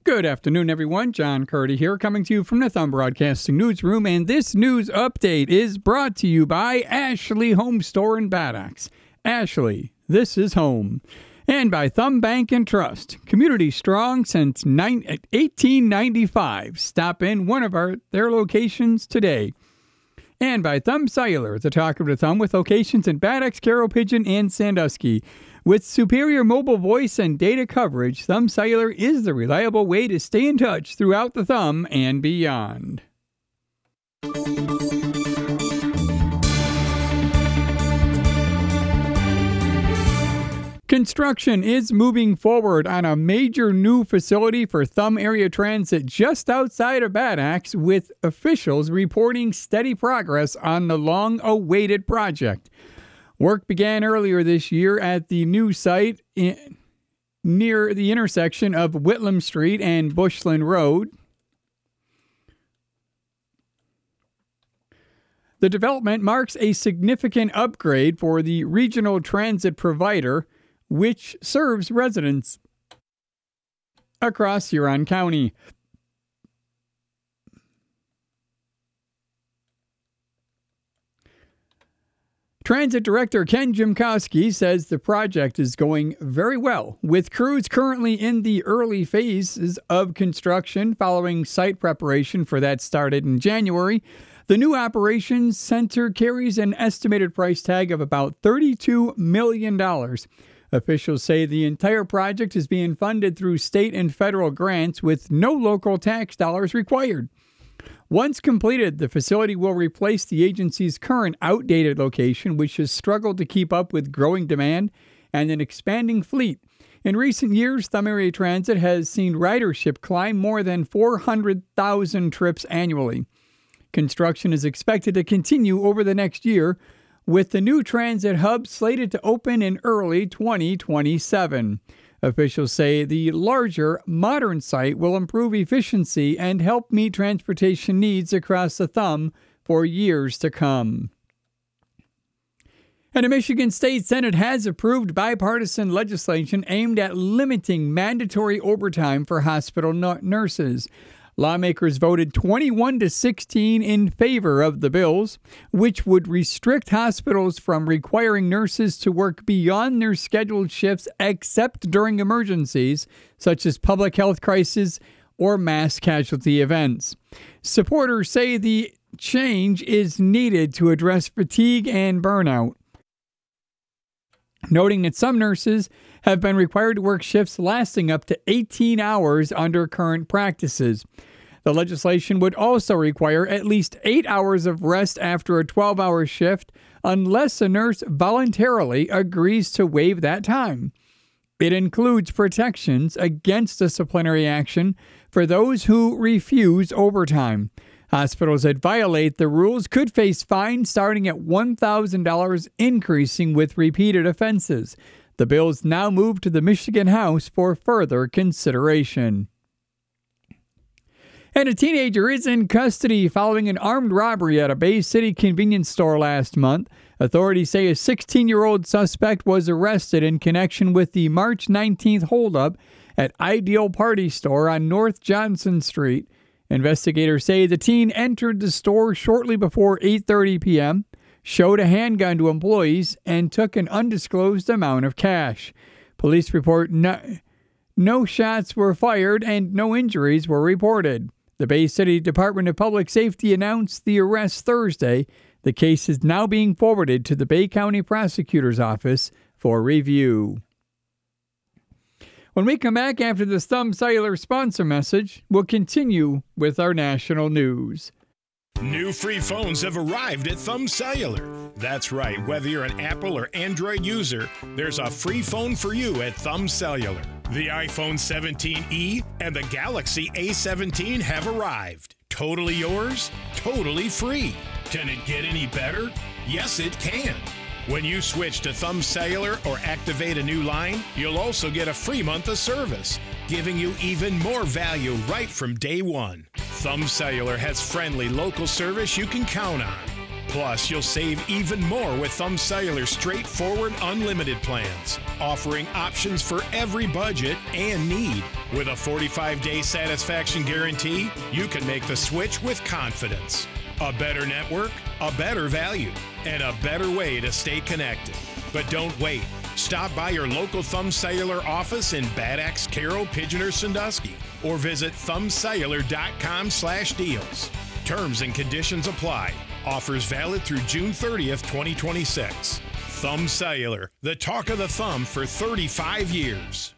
Good afternoon, everyone. John Curdy here, coming to you from the Thumb Broadcasting Newsroom, and this news update is brought to you by Ashley Home Store in Bad Axe. Ashley, this is home. And by Thumb Bank and Trust, community strong since 1895. Stop in one of their locations today. And by Thumb Cellular, the talk of the thumb, with locations in Bad Axe, Carroll Pigeon, and Sandusky. With superior mobile voice and data coverage, Thumb Cellular is the reliable way to stay in touch throughout the thumb and beyond. Construction is moving forward on a major new facility for Thumb Area Transit just outside of Bad Axe, with officials reporting steady progress on the long-awaited project. Work began earlier this year at the new site near the intersection of Whitlam Street and Bushland Road. The development marks a significant upgrade for the regional transit provider, which serves residents across Huron County. Transit Director Ken Jimkowski says the project is going very well, with crews currently in the early phases of construction following site preparation for that started in January. The new operations center carries an estimated price tag of about $32 million. Officials say the entire project is being funded through state and federal grants with no local tax dollars required. Once completed, the facility will replace the agency's current outdated location, which has struggled to keep up with growing demand and an expanding fleet. In recent years, Thumb Area Transit has seen ridership climb more than 400,000 trips annually. Construction is expected to continue over the next year, with the new transit hub slated to open in early 2027. Officials say the larger, modern site will improve efficiency and help meet transportation needs across the thumb for years to come. And the Michigan State Senate has approved bipartisan legislation aimed at limiting mandatory overtime for hospital nurses. Lawmakers voted 21-16 in favor of the bills, which would restrict hospitals from requiring nurses to work beyond their scheduled shifts except during emergencies, such as public health crises or mass casualty events. Supporters say the change is needed to address fatigue and burnout, noting that some nurses have been required to work shifts lasting up to 18 hours under current practices. The legislation would also require at least 8 hours of rest after a 12-hour shift unless a nurse voluntarily agrees to waive that time. It includes protections against disciplinary action for those who refuse overtime. Hospitals that violate the rules could face fines starting at $1,000, increasing with repeated offenses. The bills now move to the Michigan House for further consideration. And a teenager is in custody following an armed robbery at a Bay City convenience store last month. Authorities say a 16-year-old suspect was arrested in connection with the March 19th holdup at Ideal Party Store on North Johnson Street. Investigators say the teen entered the store shortly before 8:30 p.m., showed a handgun to employees, and took an undisclosed amount of cash. Police report no shots were fired and no injuries were reported. The Bay City Department of Public Safety announced the arrest Thursday. The case is now being forwarded to the Bay County Prosecutor's Office for review. When we come back after this Thumb Cellular sponsor message, we'll continue with our national news. New free phones have arrived at Thumb Cellular. That's right, whether you're an Apple or Android user, there's a free phone for you at Thumb Cellular. The iPhone 17e and the Galaxy A17 have arrived. Totally yours, totally free. Can it get any better? Yes, it can. When you switch to Thumb Cellular or activate a new line, you'll also get a free month of service, giving you even more value right from day one. Thumb Cellular has friendly local service you can count on. Plus, you'll save even more with Thumb Cellular's straightforward unlimited plans, offering options for every budget and need. With a 45-day satisfaction guarantee, you can make the switch with confidence. A better network, a better value, and a better way to stay connected. But don't wait. Stop by your local Thumb Cellular office in Bad Axe, Carroll, Pigeon, or Sandusky, or visit thumbcellular.com/deals. Terms and conditions apply. Offers valid through June 30th, 2026. Thumb Cellular, the talk of the thumb for 35 years.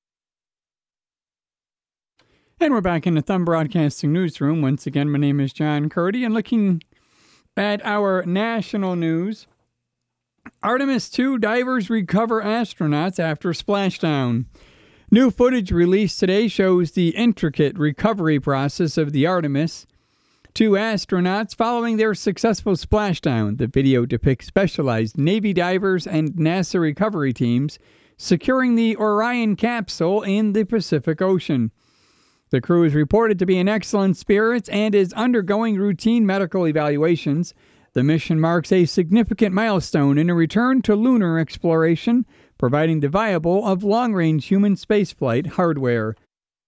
And we're back in the Thumb Broadcasting Newsroom. Once again, my name is John Curdy, and looking at our national news, Artemis II divers recover astronauts after splashdown. New footage released today shows the intricate recovery process of the Artemis II astronauts following their successful splashdown. The video depicts specialized Navy divers and NASA recovery teams securing the Orion capsule in the Pacific Ocean. The crew is reported to be in excellent spirits and is undergoing routine medical evaluations. The mission marks a significant milestone in a return to lunar exploration, providing the viable of long-range human spaceflight hardware.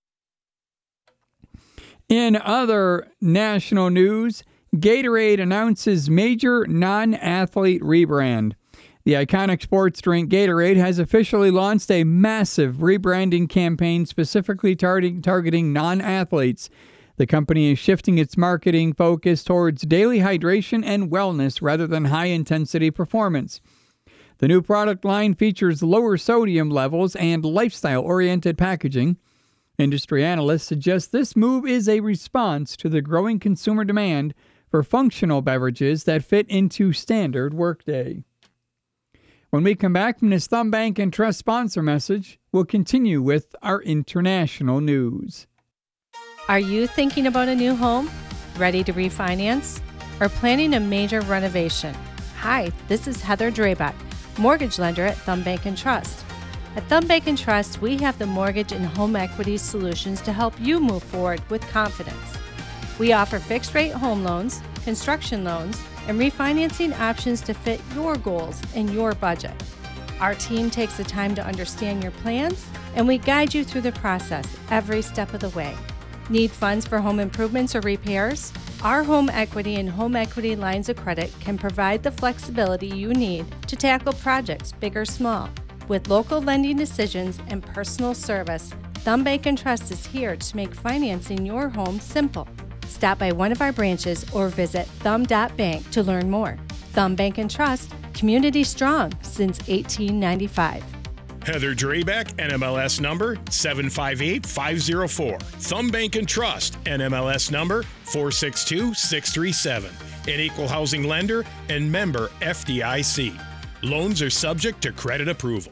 In other national news, Gatorade announces major non-athlete rebrand. The iconic sports drink Gatorade has officially launched a massive rebranding campaign specifically targeting non-athletes. The company is shifting its marketing focus towards daily hydration and wellness rather than high-intensity performance. The new product line features lower sodium levels and lifestyle-oriented packaging. Industry analysts suggest this move is a response to the growing consumer demand for functional beverages that fit into standard workday. When we come back from this Thumb Bank and Trust sponsor message, we'll continue with our international news. Are you thinking about a new home? Ready to refinance? Or planning a major renovation? Hi, this is Heather Drabeck, mortgage lender at Thumb Bank & Trust. At Thumb Bank & Trust, we have the mortgage and home equity solutions to help you move forward with confidence. We offer fixed-rate home loans, construction loans, and refinancing options to fit your goals and your budget. Our team takes the time to understand your plans, and we guide you through the process every step of the way. Need funds for home improvements or repairs? Our home equity and home equity lines of credit can provide the flexibility you need to tackle projects big or small. With local lending decisions and personal service, Thumb Bank & Trust is here to make financing your home simple. Stop by one of our branches or visit thumb.bank to learn more. Thumb Bank & Trust, community strong since 1895. Heather Drabeck, NMLS number 758504. Thumb Bank & Trust, NMLS number 462637. An equal housing lender and member FDIC. Loans are subject to credit approval.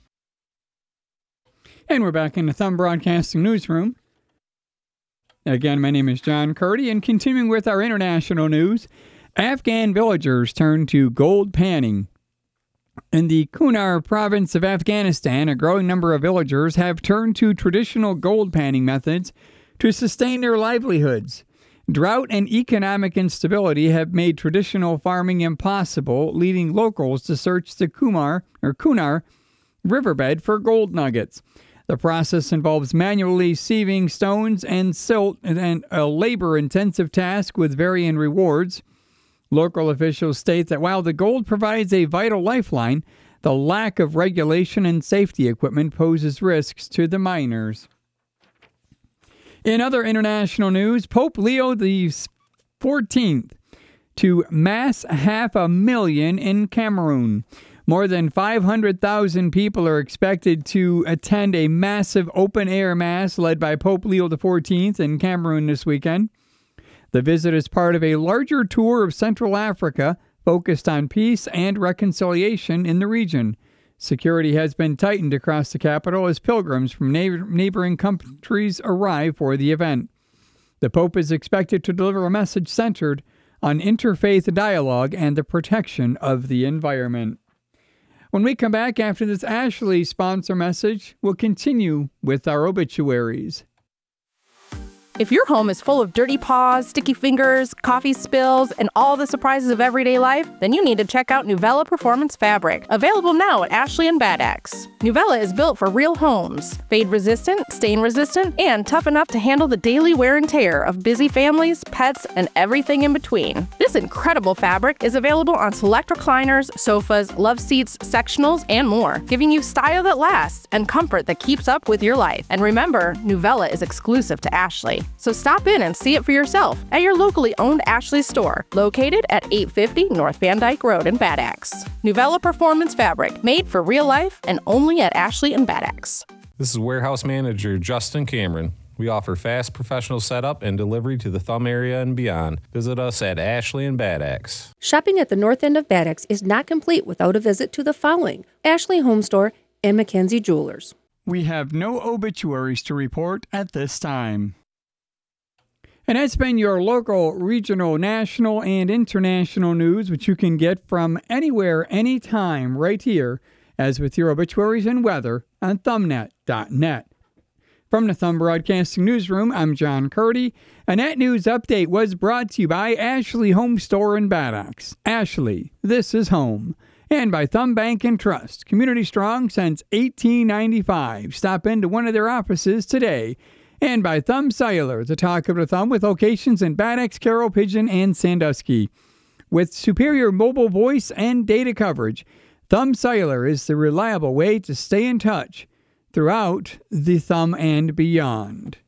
And we're back in the Thumb Broadcasting Newsroom. Again, my name is John Curdy, and continuing with our international news, Afghan villagers turn to gold panning. In the Kunar province of Afghanistan, a growing number of villagers have turned to traditional gold panning methods to sustain their livelihoods. Drought and economic instability have made traditional farming impossible, leading locals to search the Kunar riverbed for gold nuggets. The process involves manually sieving stones and silt, and a labor-intensive task with varying rewards. Local officials state that while the gold provides a vital lifeline, the lack of regulation and safety equipment poses risks to the miners. In other international news, Pope Leo XIV to mass 500,000 in Cameroon. More than 500,000 people are expected to attend a massive open-air mass led by Pope Leo XIV in Cameroon this weekend. The visit is part of a larger tour of Central Africa focused on peace and reconciliation in the region. Security has been tightened across the capital as pilgrims from neighboring countries arrive for the event. The Pope is expected to deliver a message centered on interfaith dialogue and the protection of the environment. When we come back after this Ashley sponsor message, we'll continue with our obituaries. If your home is full of dirty paws, sticky fingers, coffee spills, and all the surprises of everyday life, then you need to check out Nuvella Performance Fabric, available now at Ashley and Bad Axe. Nuvella is built for real homes, fade-resistant, stain-resistant, and tough enough to handle the daily wear and tear of busy families, pets, and everything in between. This incredible fabric is available on select recliners, sofas, love seats, sectionals, and more, giving you style that lasts and comfort that keeps up with your life. And remember, Nuvella is exclusive to Ashley. So stop in and see it for yourself at your locally owned Ashley store, located at 850 North Van Dyke Road in Bad Axe. Nuvella Performance Fabric, made for real life and only at Ashley and Bad Axe. This is Warehouse Manager Justin Cameron. We offer fast professional setup and delivery to the Thumb area and beyond. Visit us at Ashley and Bad Axe. Shopping at the north end of Bad Axe is not complete without a visit to the following: Ashley Home Store and Mackenzie Jewelers. We have no obituaries to report at this time. And that's been your local, regional, national, and international news, which you can get from anywhere, anytime, right here, as with your obituaries and weather on thumbnet.net. From the Thumb Broadcasting Newsroom, I'm John Curdy, and that news update was brought to you by Ashley Home Store in Bad Axe. Ashley, this is home. And by Thumb Bank and Trust, community strong since 1895. Stop into one of their offices today. And by Thumb Cellular, the talk of the thumb, with locations in Bad Axe, Carroll, Pigeon, and Sandusky. With superior mobile voice and data coverage, Thumb Cellular is the reliable way to stay in touch throughout the Thumb and beyond.